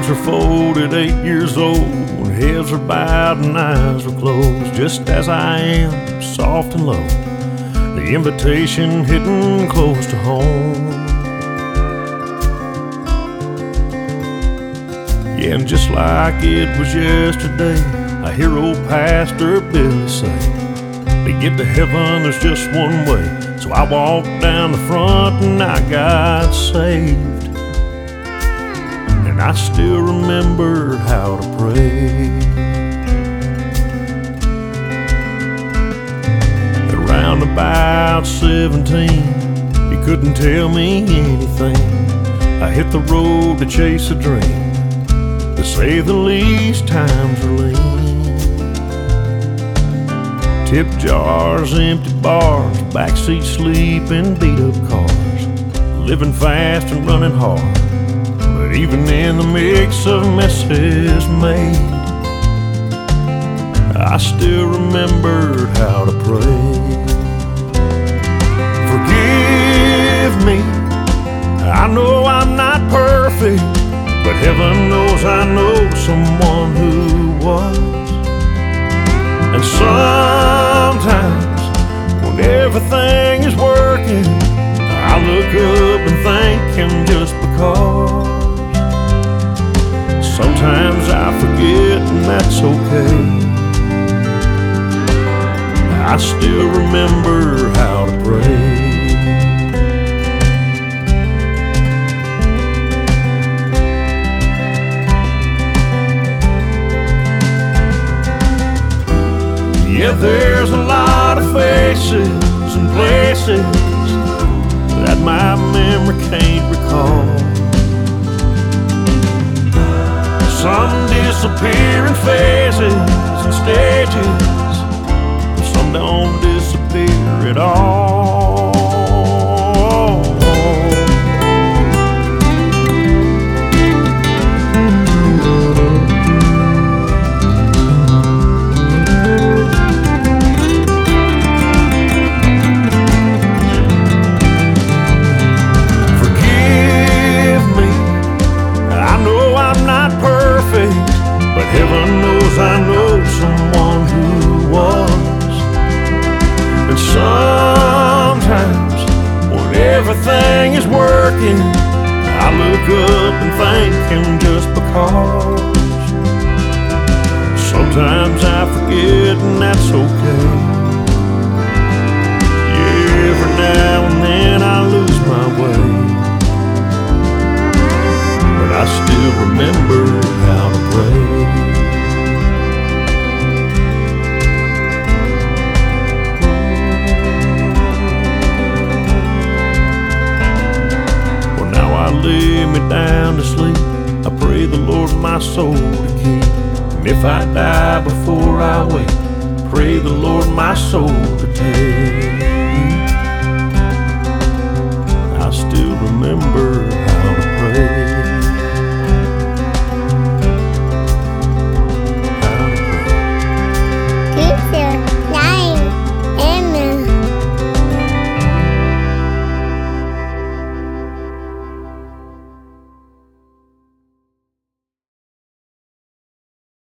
Arms are folded, 8 years old, heads are bowed and eyes are closed. Just as I am, soft and low, the invitation hitting close to home. Yeah, and just like it was yesterday, I hear old Pastor Billy say, to get to heaven there's just one way. So I walked down the front and I got saved. And I still remember how to pray. Around about 17, you couldn't tell me anything. I hit the road to chase a dream. To say the least, times are lean. Tip jars, empty bars, backseat sleeping, beat up cars, living fast and running hard. But even in the mix of messes made, I still remembered how to pray. Forgive me, I know I'm not perfect, but heaven knows I know someone who was. And sometimes, when everything is working, I look up and thank Him just because. Sometimes I forget, and that's okay. I still remember how to pray. Yeah, there's a lot of faces and places that my memory can't recall. Some disappearing phases and stages, some don't disappear at all. But heaven knows I know someone who was. And sometimes, when everything is working, I look up and thank Him just because. Sometimes I forget, and that's okay. Yeah, every now and then I lose my way, but I still remember how to pray. Well, now I lay me down to sleep. I pray the Lord my soul to keep. And if I die before I wake, pray the Lord my soul to take. I still remember